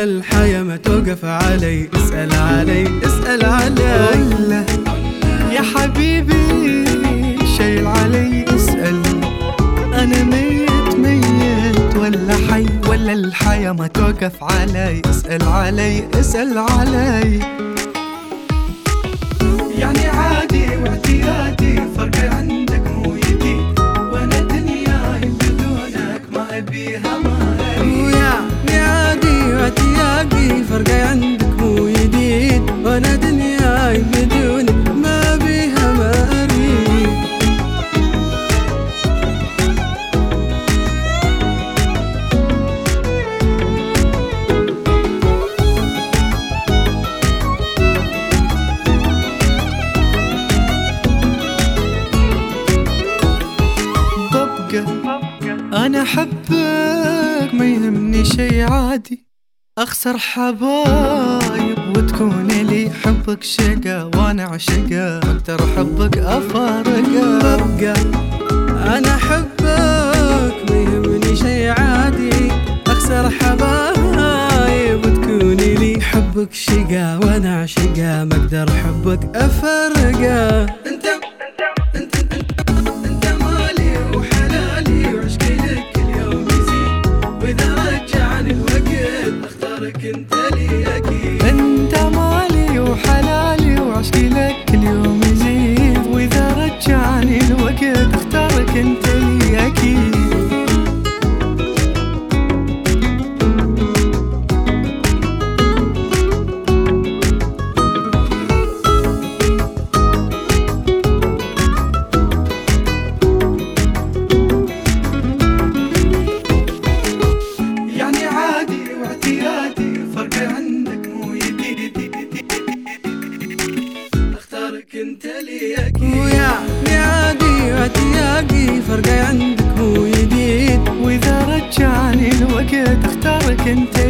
ولا الحياة ما توقف علي. اسأل علي اسأل علي يا حبيبي شايل علي اسأل. أنا ميت ميت ولا حي ولا الحياة ما توقف علي. اسأل علي اسأل علي. يعني عادي واعتيادي فرق عندك مو جديد، وانا دنياي بدونك ما ابيها ما اريد. يعني عادي واعتيادي فرق عندك مو جديد، وانا دنياي بدونك ما ابيها ما اريد. أنا أحبك ما يهمني شي عادي، أخسر حبايب وتكون لي حبك شقا وأنا عشقا أكتر حبك أفارقا. ببقى أنا أحبك ما يهمني شي عادي، أخسر حبايب وتكون لي حبك شقا وأنا عشقا ما أقدر حبك أفرقا. انت لي اكيد، انت مالي وحلالي وعشقي لك كل يوم يزيد، واذا رجعني الوقت اختارك انت لي اكيد. يعني عادي واعتيادي فرق عندك مو جديد، اختارك انت لي اكيد. ويعني عادي واعتيادي فرق عندك مو جديد، واذا رجعني الوقت اختارك انت